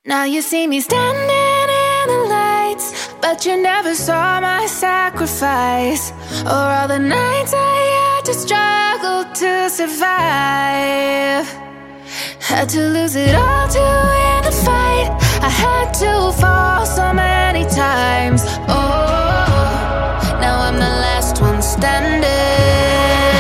Now you see me standing in the lights, but you never saw my sacrifice, or all the nights I had to struggle to survive. Had to lose it all to win the fight. I had to fall so many times. Oh, now I'm the last one standing.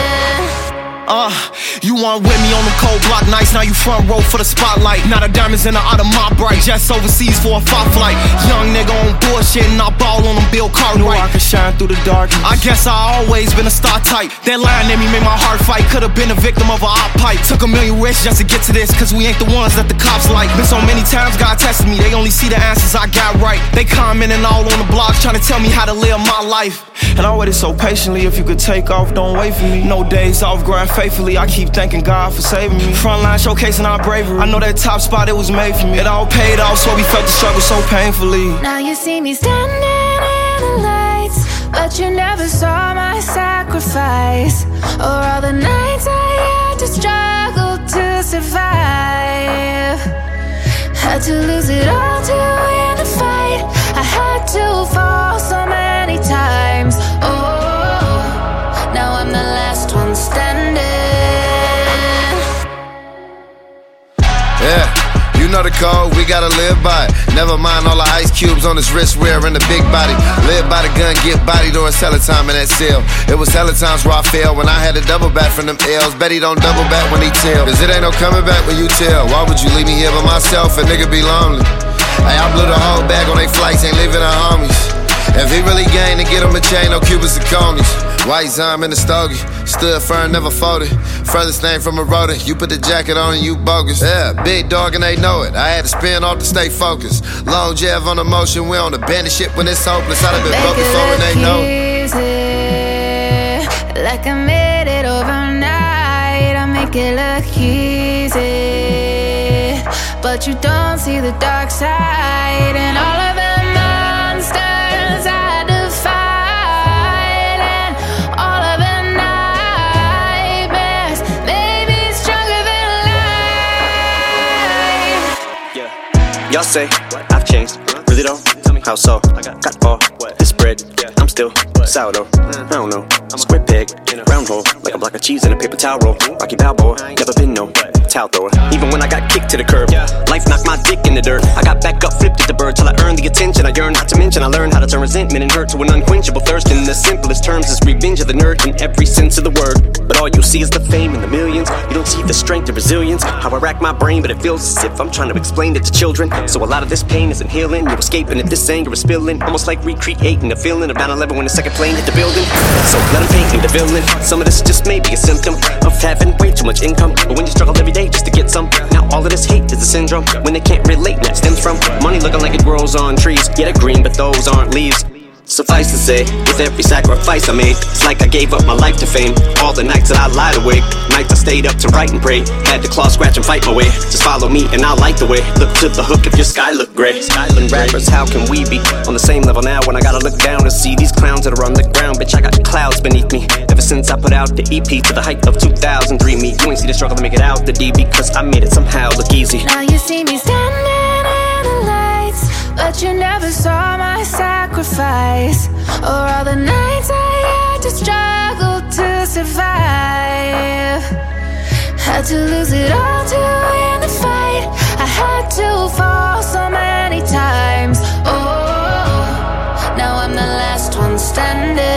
You weren't with me on them cold block nights. Now you front row for the spotlight. Now the diamonds in the out of my bright. Jets overseas for a fight flight. Young nigga on bullshit and I ball on them Bill Cartwright. Knew I could shine through the darkness. I guess I always been a star type. That line in me made my heart fight. Could've been a victim of a op pipe. Took a million risks just to get to this, cause we ain't the ones that the cops like. Been so many times God tested me. They only see the answers I got right. They commenting all on the blogs trying to tell me how to live my life. And I waited so patiently. If you could take off, don't wait for me. No days off, grind faithfully. I keep thanking God for saving me. Frontline showcasing our bravery. I know that top spot, it was made for me. It all paid off, so we felt the struggle so painfully. Now you see me standing in the lights, but you never saw my sacrifice, or all the nights I had to struggle to survive. Had to lose it all to win the fight. I had to fall so many times. Oh, now I'm the last one standing. Yeah, you know the code, we gotta live by it. Never mind all the ice cubes on his wrist wearing the big body. Live by the gun, get body during hella time in that cell. It was hella times where I failed when I had to double back from them L's. Bet he don't double back when he tell, cause it ain't no coming back when you tell. Why would you leave me here by myself? A nigga be lonely. Hey, I blew the whole bag on they flights, ain't leaving the homies. If he really gained to get him a chain, no Cubans and conies. White Zime in the stogie, stood firm, never folded. Furthest thing from a rodent, you put the jacket on and you bogus. Yeah, big dog and they know it. I had to spin off to stay focused. Long Jeff on the motion, we on the bandit shit when it's hopeless. I'd have been broke before and they know it. Like I made it overnight, I make it look easy, but you don't see the dark side and all of the monsters I defied, and all of the nightmares made me stronger than life. Yeah, y'all say I've changed, really though? Tell me how so? Got all this bread, I'm still sourdough. I don't know, square peg, round hole, like a block of cheese in a paper towel roll. Rocky Balboa, never been no towel thrower. Even when I got kicked to the curb, life knocked my dick in the dirt. I got back up, flipped at the bird till I earned the attention I yearned. Not to mention I learned how to turn resentment and hurt to an unquenchable thirst. In the simplest terms, is revenge of the nerd in every sense of the word. But all you see is the fame and the millions. You don't see the strength and resilience. How I rack my brain, but it feels as if I'm trying to explain it to children. So a lot of this pain isn't healing. You're escaping if this anger is spilling. Almost like recreating the feeling of 9/11 when the second plane hit the building. So let them paint me the villain. Some of this just may be a symptom of having way too much income. But when you struggle every day just to get some, now all of this hate is a syndrome. When they can't relate, and that stems from money looking like it grows on trees. Yeah, they're green, but those aren't leaves. Suffice to say, with every sacrifice I made, it's like I gave up my life to fame. All the nights that I lied awake, nights I stayed up to write and pray. Had to claw, scratch, and fight my way. Just follow me and I'll light the way. Look to the hook if your sky look gray. Skyland rappers, how can we be on the same level now when I gotta look down and see these clowns that are on the ground? Bitch, I got clouds beneath me. Ever since I put out the EP to the height of 2003, me, you ain't see the struggle to make it out the D, because I made it somehow look easy. Now you see me standing in the lights, but you never saw my sacrifice, or all the nights I had to struggle to survive. Had to lose it all to win the fight. I had to fall so many times. Oh, now I'm the last one standing.